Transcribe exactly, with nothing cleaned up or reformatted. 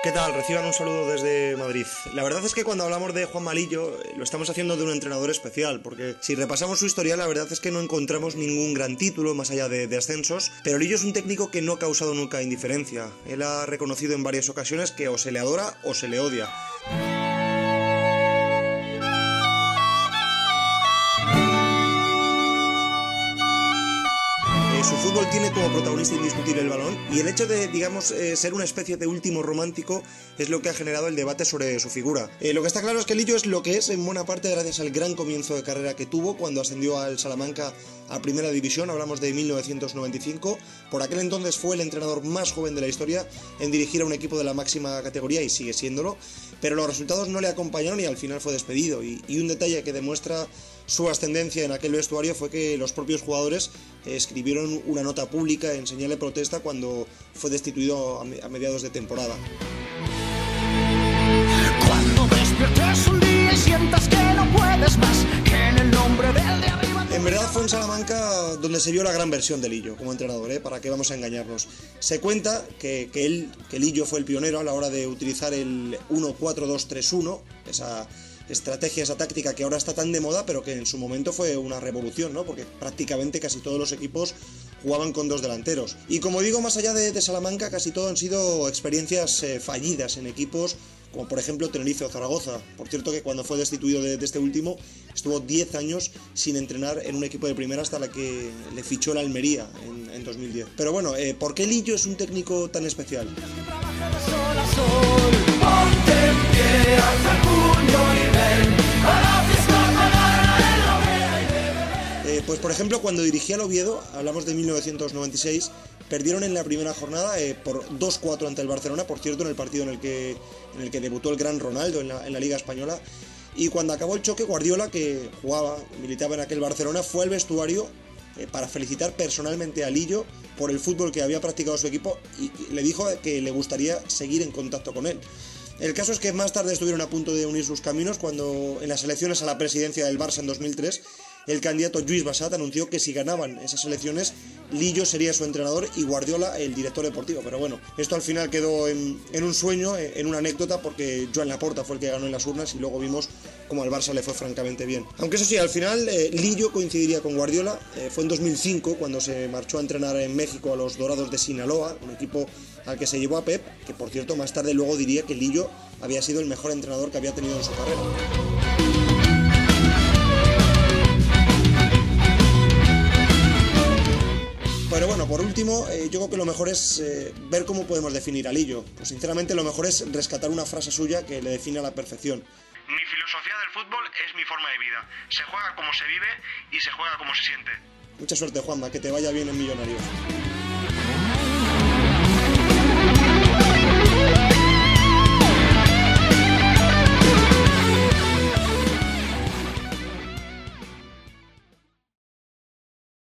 ¿Qué tal? Reciban un saludo desde Madrid. La verdad es que cuando hablamos de Juanma Lillo lo estamos haciendo de un entrenador especial, porque si repasamos su historia la verdad es que no encontramos ningún gran título más allá de, de ascensos, pero Lillo es un técnico que no ha causado nunca indiferencia. Él ha reconocido en varias ocasiones que o se le adora o se le odia. Su fútbol tiene como protagonista indiscutible el balón y el hecho de, digamos, eh, ser una especie de último romántico es lo que ha generado el debate sobre su figura. Eh, lo que está claro es que Lillo es lo que es en buena parte gracias al gran comienzo de carrera que tuvo cuando ascendió al Salamanca a Primera División, hablamos de mil novecientos noventa y cinco. Por aquel entonces fue el entrenador más joven de la historia en dirigir a un equipo de la máxima categoría y sigue siéndolo, pero los resultados no le acompañaron y al final fue despedido. Y, y un detalle que demuestra su ascendencia en aquel vestuario fue que los propios jugadores escribieron una nota pública en señal de protesta cuando fue destituido a mediados de temporada. Cuando despiertes un día y sientas que no puedes más, que en el nombre del de arriba... En verdad fue en Salamanca donde se vio la gran versión de Lillo como entrenador, ¿eh? Para qué vamos a engañarnos. Se cuenta que, que, él, que Lillo fue el pionero a la hora de utilizar el uno cuatro dos tres uno, esa estrategia, esa táctica que ahora está tan de moda, pero que en su momento fue una revolución, ¿no? Porque prácticamente casi todos los equipos jugaban con dos delanteros. Y como digo, más allá de, de Salamanca, casi todo han sido experiencias eh, fallidas en equipos como por ejemplo Tenerife o Zaragoza. Por cierto que cuando fue destituido de, de este último estuvo diez años sin entrenar en un equipo de primera hasta la que le fichó el Almería en, en dos mil diez. Pero bueno, eh, ¿por qué Lillo es un técnico tan especial? Eh, pues por ejemplo cuando dirigía al Oviedo, hablamos de mil novecientos noventa y seis, perdieron en la primera jornada eh, por dos cuatro ante el Barcelona, por cierto en el partido en el que, en el que debutó el gran Ronaldo en la, en la Liga Española. Y cuando acabó el choque, Guardiola, que jugaba, militaba en aquel Barcelona, fue al vestuario eh, para felicitar personalmente a Lillo por el fútbol que había practicado su equipo y le dijo que le gustaría seguir en contacto con él. El caso es que más tarde estuvieron a punto de unir sus caminos cuando en las elecciones a la presidencia del Barça en dos mil tres el candidato Lluís Bassat anunció que si ganaban esas elecciones Lillo sería su entrenador y Guardiola el director deportivo. Pero bueno, esto al final quedó en, en un sueño, en una anécdota, porque Joan Laporta fue el que ganó en las urnas y luego vimos cómo al Barça le fue francamente bien. Aunque eso sí, al final eh, Lillo coincidiría con Guardiola. Eh, fue en dos mil cinco cuando se marchó a entrenar en México a los Dorados de Sinaloa, un equipo al que se llevó a Pep, que por cierto más tarde luego diría que Lillo había sido el mejor entrenador que había tenido en su carrera. Pero bueno, por último, eh, yo creo que lo mejor es eh, ver cómo podemos definir a Lillo. Pues sinceramente lo mejor es rescatar una frase suya que le define a la perfección. Mi filosofía del fútbol es mi forma de vida. Se juega como se vive y se juega como se siente. Mucha suerte, Juanma, que te vaya bien en Millonarios.